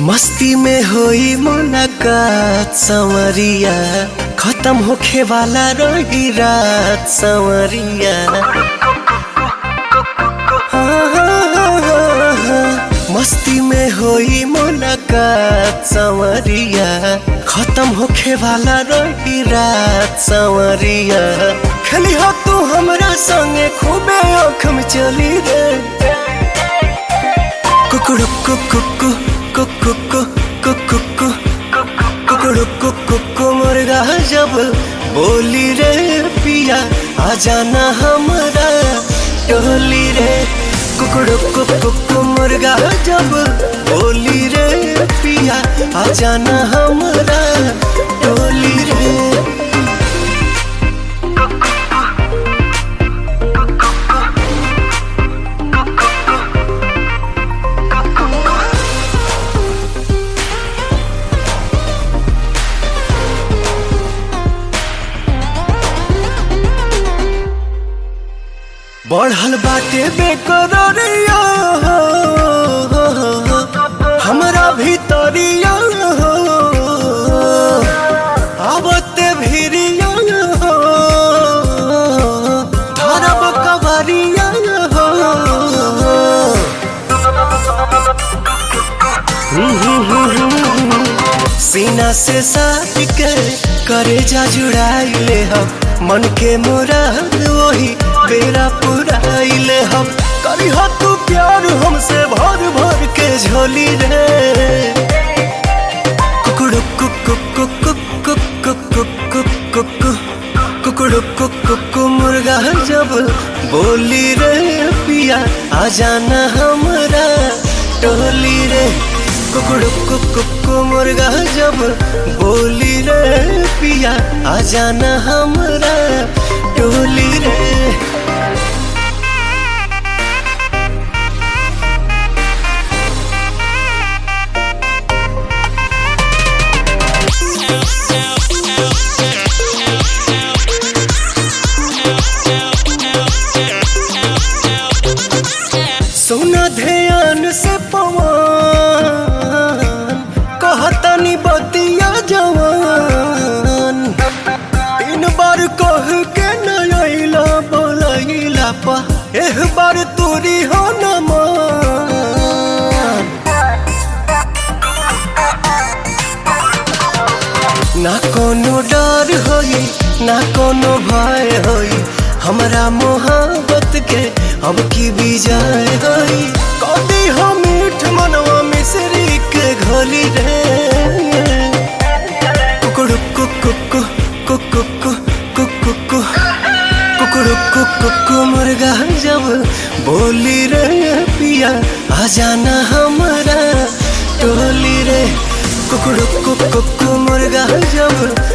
मस्ती में होई मुलाकात संवरिया, खत्म होखे वाला रही रात संवरिया। मस्ती में होई मुलाकात संवरिया, खत्म होखे वाला रही रात संवरिया। खेली हो तू हमरा संगे खूबे आँख में चली रे। कुकुड़ु कुकु कुकु कुकु कुकुड़ु कुकु मुर्गा जब बोली रे पिया, आ जाना हमरा टोली रे। कुकुड़ु कुकु मुर्गा जब बोली रे पिया, आ जाना हमरा टोली रे। बढ़ल बाटे बेकरारिया हमरा भीतरिया, आवते भिरिया धरब कवरिया। सीना से साथ के करेजा जुड़ाइले हम, मन के मुराद वही बेरा पुराइले हम। करी हो तू प्यार हमसे भर भर के झोली रे। कुकुड़ु कुकु कुकु कुकु कुकु कुकु कुकुड़ु कुकु मुर्गा जब बोली रे पिया, आ जाना हमरा टोली रे। कुकुड़ु कुकु मुर्गा जब बोली रे पिया, आ जाना हमरा टोली रे। सुना ध्यान से पवन, कहतनी बतिया जवान। तीन बार कह के नैला बोलैला पा, एह बार तोरी हो न मान। ना कोनो डर होई ना कोनो भय होई, हमरा मोहब्बत के अब की विजय होई। कदी हो मीठ मनवा मिश्री के घोली रे। कुकुड़ु कुकु कुकु कुकु कुकुड़ु कुकु मुर्गा जब बोली रे पिया, आ जाना हमरा टोली रे। कुकुड़ु कुकु मुर्गा जब